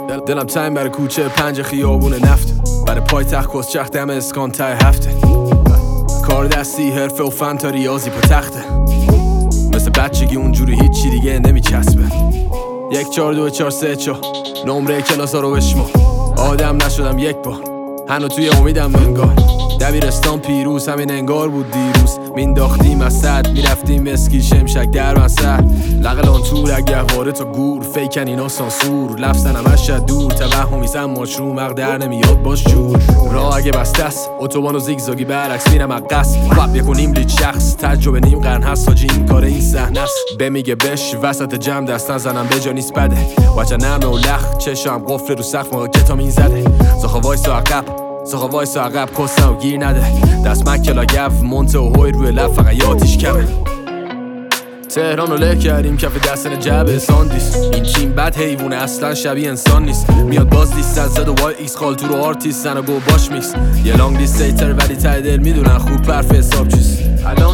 دلم تنگ برای کوچه پنج خیابون نفت، برای پایتخت کسچخ دم اسکان ته هفته، کار دستی حرفه و فن تا ریاضی پا تخته، مثل بچگی اونجوری هیچی دیگه نمیچسبه. 1 4 2 4 3 4 نمره کلاسا رو بشما، آدم نشدم یک بار هنو توی امیدم انگار، دبیرستان پیروز همین انگار بود دیروز، مینداختیم از صد میرفتیم مسکی شمشک در مسد، لقلان تور اگهواره تا گور فیکن اینا سانسور، لفظن همش دور توهمیزم ماچرو مغ در نمیاد باش جور، راه اگه بسته است اتوبان و زیگزاگی برعکس میرم اقص، وقت یکونیم لید شخص تجربه نیم قرن هست حاجی این کار این صحنه است، بمیگه بش وسط جمع دست نزنم به جا نیست بده، وجه نرمه و لخ چشم قفل رو سقف موقع کتام این زده، زخا وایسا عقب کسم و گیر نده، دست مکلا گف منته و هوی روی لب فقط یادیش کمه. تهران رو له کردیم کف دستن جبه ساندیس، این چین بد حیوونه اصلا شبیه انسان نیست، میاد باز لیست زد و وای ایکس خال تو رو آرتیستن و گو باش میکس، یه لانگ لیستیتر ولی ته دل میدونن خوب پرف حساب چیست. الان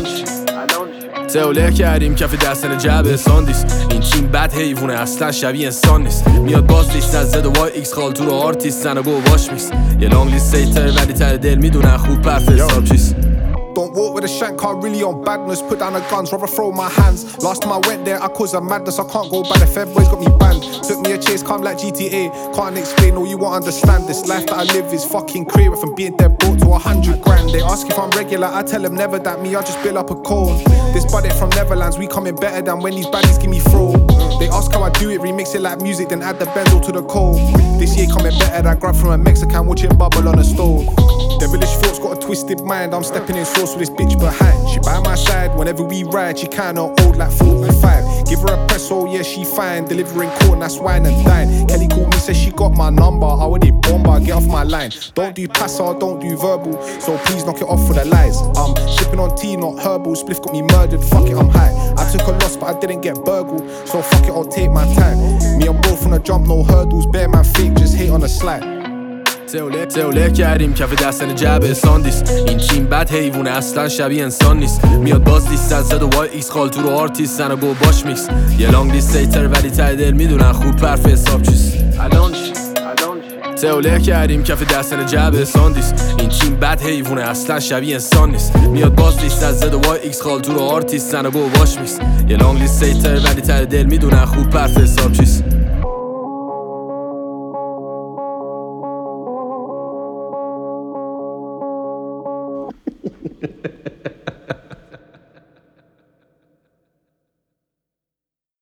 له کردیم کف دستن جبه ساندیس، این چین بد حیوونه اصلا شبیه انسان نیست، میاد باز لیست زد و وای ایکس خال تو رو آرتیستن و گو باش میکس، یه لانگ لیستیتر ولی ته دل میدونن خوب پرف حساب چیست. Don't walk with a shank, I'm really on badness. Put down the guns, rather throw my hands. Last time I went there, I caused a madness. I can't go by the Fed boys got me banned. Took me a chase, come like GTA. Can't explain, or you won't understand. This life that I live is fucking clear. From being dead brought to 100 grand. They ask if I'm regular, I tell them never that me. I just build up a cone. This budget from Netherlands, we coming better than when these baddies give me throw. They ask how I do it, remix it like music, then add the benzo to the cold. This year coming better than grab from a Mexican, watching bubble on the stove. Devilish thoughts got a twisted mind. I'm stepping in sauce with this bitch behind. She by my side whenever we ride. She kinda old like 45. Give her a press, oh yeah she fine. Delivering corn, that's wine and dine. Kelly called me, says she got my number. I already bomber, get off my line. Don't do passer, don't do verbal. So please knock it off for the lies. I'm sipping on tea, not herbal. Spliff got me murdered, fuck it, I'm high. I took a loss but I didn't get burgled. So fuck it, I'll take my time. Me and both on the jump, no hurdles. Bear man fake, just hate on the slide. له کردیم کف دستن جبه ساندیس، این چین بد حیوونه اصلا شبیه انسان نیست، میاد باز لیست زد و وای ایکس خال تو رو آرتیستن و گو باش میکس، یه لانگ لیستیتر ولی ته دل میدونن خوب پرف حساب چیست. له کردیم کف دستن جبه ساندیس، این چین بد حیوونه اصلا شبیه انسان نیست، میاد باز لیست زد و وای ایکس خال تو رو آرتیستن و گو باش میکس، یه لانگ لیستیتر ولی ته دل میدونن خوب پرف حساب چیست.